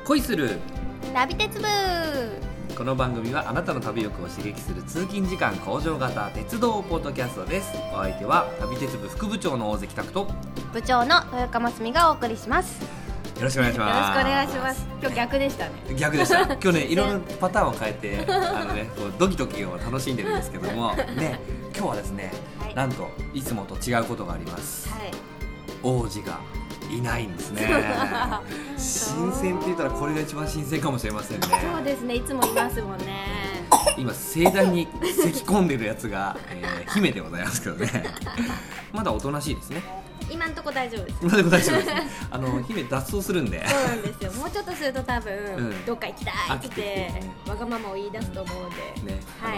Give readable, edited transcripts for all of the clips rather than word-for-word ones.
恋する旅鉄部。 この番組はあなたの旅欲を刺激する通勤時間向上型鉄道ポッドキャストです。お相手は旅鉄部副部長の大関拓と部長の豊川澄がお送りします。 よろしくお願いします。 よろしくお願いします。今日逆でしたね。 逆でした。今日ねいろんなパターンを変えてこうドキドキを楽しんでるんですけどもね、今日はですね、はい、なんといつもと違うことがあります、はい、王子がいないんですね。新鮮って言ったらこれが一番新鮮かもしれませんね。 そうですね、いつもいますもんね。 今盛大に咳込んでるやつが、姫でございますけどね。まだおとなしいですね。 今のとこ大丈夫です。 今のとこ大丈夫ですね。姫脱走するんで。 そうなんですよ。もうちょっとすると多分、どっか行きたいって言ってわがままを言い出すと思うんで、ね、はい、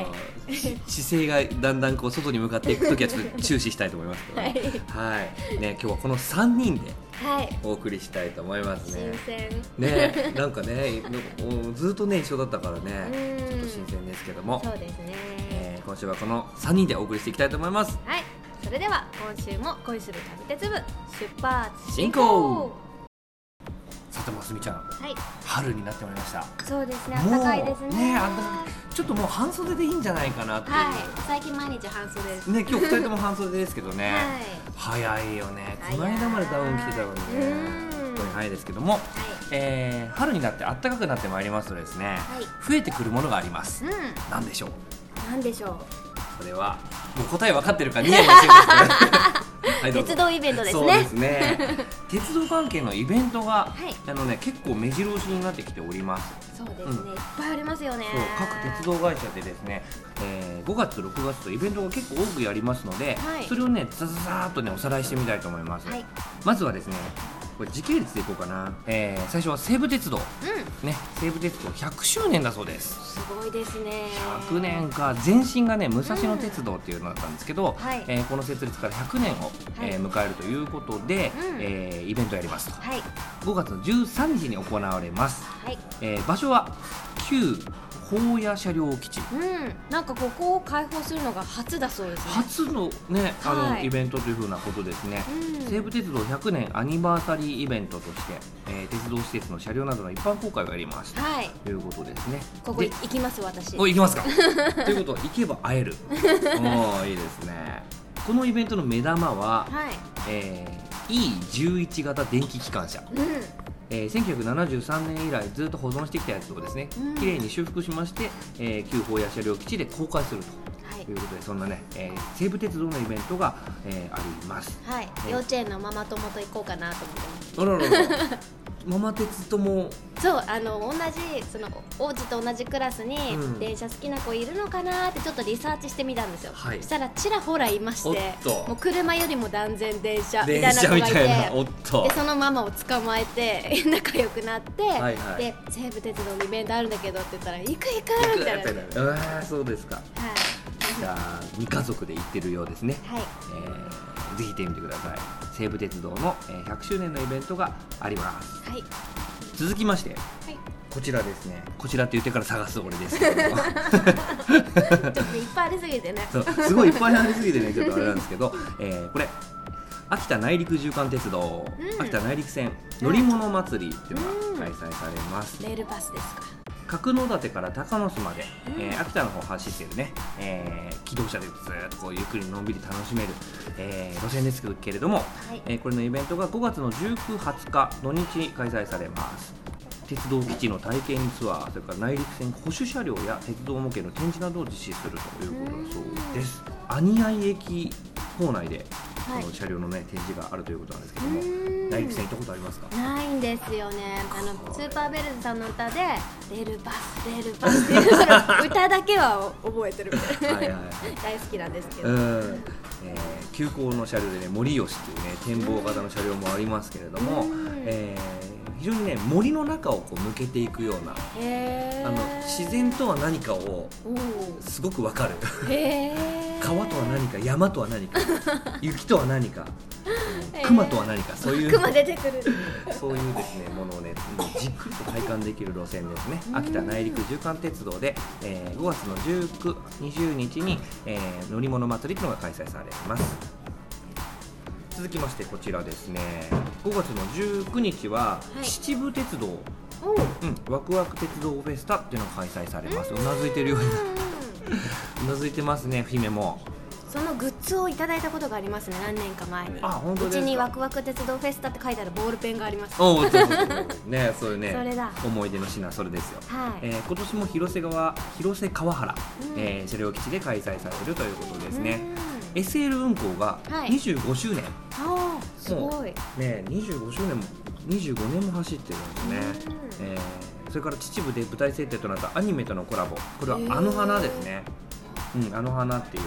姿勢がだんだんこう外に向かっていくときはちょっと注視したいと思いますけど、ね、はいね、今日はこの3人でお送りしたいと思いますね。 新鮮ね、なんかねずっとね一緒だったからね、ちょっと新鮮ですけども、 そうですね、 今週はこの3人でお送りしていきたいと思います。 はい、それでは今週も恋する旅鉄部出発進行。さてますみちゃん、 はい、 春になってまいりました。 そうですね、暖かいですね。 ちょっともう半袖でいいんじゃないかなっていう、はい、 最近毎日半袖ですね。今日2人とも半袖ですけどね、 はい、 早いよね。この間までダウン着てたのにね、本当に早いですけども、はい、春になって暖かくなってまいりますとですね、はい、増えてくるものがあります、何でしょう。 何でしょう。 それはもう答え分かってるからニヤニヤしてるんですけどはい、 鉄道イベントですね。 そうですね。鉄道関係のイベントが、はい、結構目白押しになってきております。 そうですね、いっぱいありますよね。 そう、各鉄道会社でですね、5月6月とイベントが結構多くやりますので、はい、それをねザザザーっとねおさらいしてみたいと思います、はい、まずはですね、これ時系列でいこうかな、最初は西武鉄道、ね、西武鉄道100周年だそうです。 すごいですね。 100年か。前身がね武蔵野鉄道っていうのだったんですけど、はい、この設立から100年を、迎えるということで、イベントやりますと、はい、5月の13日に行われます、はい、場所は旧保谷車両基地、 なんかここを開放するのが初だそうですね。 初のね、イベントというふうなことですね、西武鉄道100年アニバーサリーイベントとして、鉄道施設の車両などの一般公開をやります、はい、ということですね。 ここ行きます私。 行きますかということは行けば会えるおいいですね。このイベントの目玉は、はい、E11 型電気機関車、1973年以来ずっと保存してきたやつをですね、きれいに修復しまして、旧保谷車両基地で公開するということで、そんなね、西武鉄道のイベントが、あります、はい、 幼稚園のママ友と行こうかなと思ってます。 ママ鉄ともそう、同じその王子と同じクラスに電車好きな子いるのかなってちょっとリサーチしてみたんですよ、はい、そしたらちらほらいまして、もう車よりも断然電車みたいな子がいて、でそのママを捕まえて仲良くなって、はいはい、で西武鉄道のイベントあるんだけどって言ったら行くみたいな。 そうですか、はい、じゃあ2家族で行ってるようですね、はい、ぜひ行ってみてください。西武鉄道の100周年のイベントがあります、はい、続きまして、はい、こちらですね。こちらって言ってから探す俺ですけどもちょっといっぱいありすぎてね。 そう、すごいいっぱいありすぎてねちょっとあれなんですけど、これ秋田内陸縦貫鉄道、秋田内陸線乗り物祭りっていうのが開催されます、 レールバスですか。 角館から高松まで、秋田の方を走っているね、機動車でずっとこうゆっくりのんびり楽しめる、路線ですけれども、はい、これのイベントが5月の19、20日土日開催されます。鉄道基地の体験ツアー、それから内陸線保守車両や鉄道模型の展示などを実施するということだそうです。兄合駅構内でこの車両の、ね、展示があるということなんですけども、内陸線行ったことありますか？ ないんですよね。スーパーベルズさんの歌でレールバスレールバスっていう歌だけは覚えてるみたいなはいはい、はい、大好きなんですけど、 急行の車両でね森吉っていうね展望型の車両もありますけれども、非常にね森の中をこう抜けていくような、自然とは何かをすごく分かる川とは何か、山とは何か、雪とは何か、熊とは何か、そういう熊出てくるそういうですねものをねじっくりと体感できる路線ですね。秋田内陸縦貫鉄道で、5月の19、20日に、乗り物祭りというのが開催されます。続きましてこちらですね、5月の19日は、秩父鉄道ワクワク鉄道フェスタっていうのが開催されます。うなずいてるようにうなずいてますね、姫も。 そのグッズをいただいたことがありますね、何年か前に。 本当ですか。 うちにワクワク鉄道フェスタって書いてあるボールペンがあります。 そうね、それね、 それだ、 思い出の品、それですよ。 はい。 今年も広瀬川原、車両基地で開催されるということですね。SL 運行が25周年、 すごいね、25周年も25年も走ってるんですね。それから秩父で舞台設定となったアニメとのコラボ、これはあの花ですね。あの花っていう、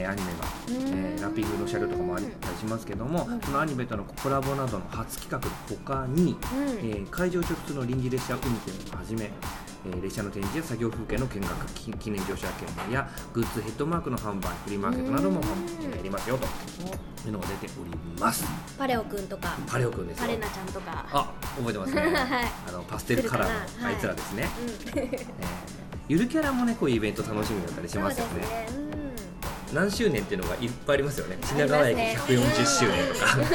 アニメが、ラッピングの車両とかもあったりしますけども、そのアニメとのコラボなどの初企画の他に、会場直通の臨時列車運転をはじめ、列車の展示や作業風景の見学、記念乗車券やグッズヘッドマークの販売、フリーマーケットなどもやりますよというのが出ております。 パレオくんとか、 パレオくんですよ。 パレナちゃんとか、 覚えてますね。パステルカラーのあいつらですね。ゆるキャラもね、こういうイベント楽しみだったりしますよね。何周年っていうのがいっぱいありますよね。品川駅140周年とか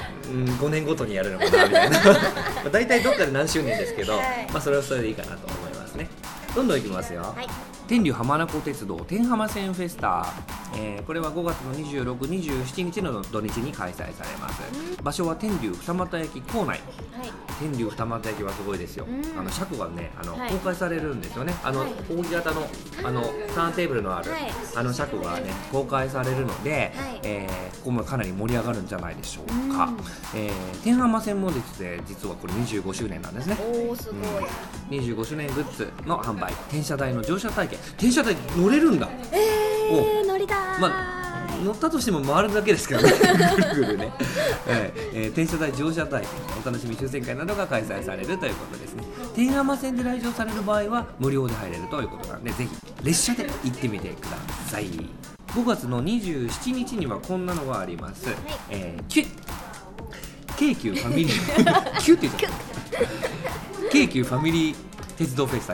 5年ごとにやるのかなみたいな大体どっかで何周年ですけど、それはそれでいいかなと思いますね。どんどんいきますよ。天竜浜名湖鉄道天浜線フェスタ、これは5月の26、27日の土日に開催されます。場所は天竜二俣駅構内。天竜二俣駅はすごいですよ。車庫がね、公開されるんですよね。扇形のターンテーブルのある車庫がね公開されるので、ここもかなり盛り上がるんじゃないでしょうか。天浜線も実はこれ25周年なんですね。 すごい。 25周年グッズの販売、転車台の乗車体験。転車台乗れるんだ。 乗りたい。乗ったとしても回るだけですからねぐるぐるね。転車台乗車体験、お楽しみ抽選会などが開催されるということですね。天浜線で来場される場合は無料で入れるということなんで、ぜひ列車で行ってみてください。5月の27日にはこんなのがあります。京急ファミリーキュって言っちゃった京急ファミリー鉄道フェスタ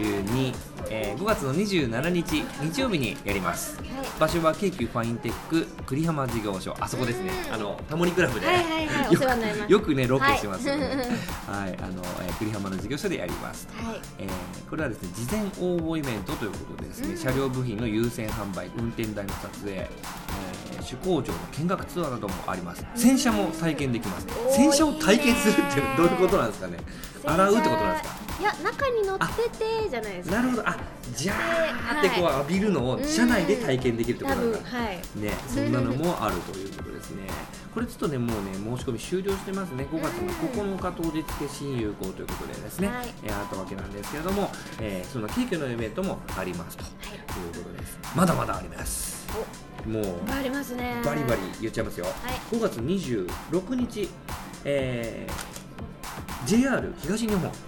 2012、5月の27日日曜日にやります。場所は京急ファインテック栗浜事業所、あそこですね。タモリクラブでよくねロケしてますよね。栗浜の事業所でやります。これはですね、事前応募イベントということでですね、車両部品の優先販売、運転台の撮影、主工場の見学ツアーなどもあります。洗車も体験できます。洗車を体験するってどういうことなんですかね。洗うってことなんですか。 いや、中に乗っててじゃないですか。 なるほど。ジャーってこう浴びるのを車内で体験できるってことなんだ。ね、そんなのもあるということですね。これちょっとね、もうね、申し込み終了してますね。5月の9日当日で新有効ということでですね、あったわけなんですけれども、その京急のイベントもありますということです。まだまだあります。もうありますね。 バリバリ言っちゃいますよ。5月26日、JR 東日本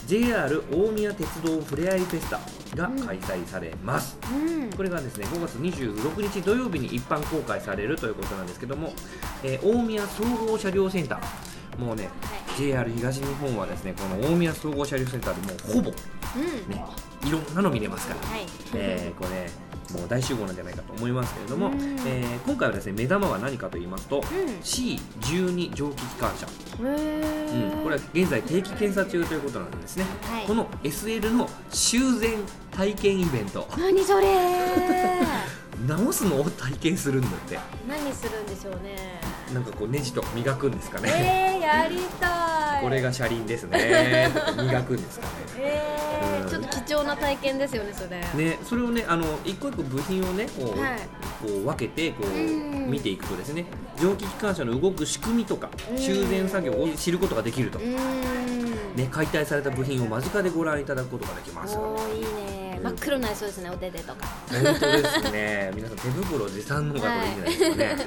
JR 大宮鉄道ふれあいフェスタが開催されます。これがですね、5月26日土曜日に一般公開されるということなんですけども、大宮総合車両センター、もうね、JR 東日本はですね、この大宮総合車両センターでもうほぼ、ね、いろんなの見れますから、これもう大集合なんじゃないかと思いますけれども、今回はですね、目玉は何かと言いますと、C12 蒸気機関車、これは現在定期検査中ということなんですね。この SL の修繕体験イベント。 何それ直すのを体験するんだって。 何するんでしょうね。 なんかこうネジとか磨くんですかね。 やりたい。 これが車輪ですね。磨くんですかね。 ちょっと貴重な体験ですよね、それ。 ね、それをね、一個一個部品をね、こう分けてこう見ていくとですね、蒸気機関車の動く仕組みとか修繕作業を知ることができると。ね、解体された部品を間近でご覧いただくことができます。 いいね。真っ黒になりそうですね、お手手とか。 本当ですね。皆さん手袋持参の方がいいんじゃないですかね。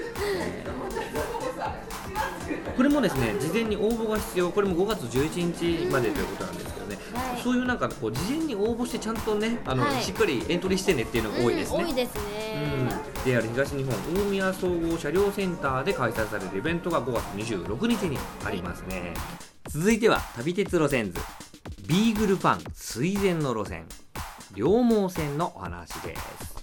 これもですね、事前に応募が必要。これも5月11日までということなんですけどね、そういうなんかこう事前に応募してちゃんとね、しっかりエントリーしてねっていうのが多いですね。 多いですね。 JR 東日本大宮総合車両センターで開催されるイベントが5月26日にありますね。続いては旅鉄路線図、ビーグルパン垂涎の路線、両毛線のお話です。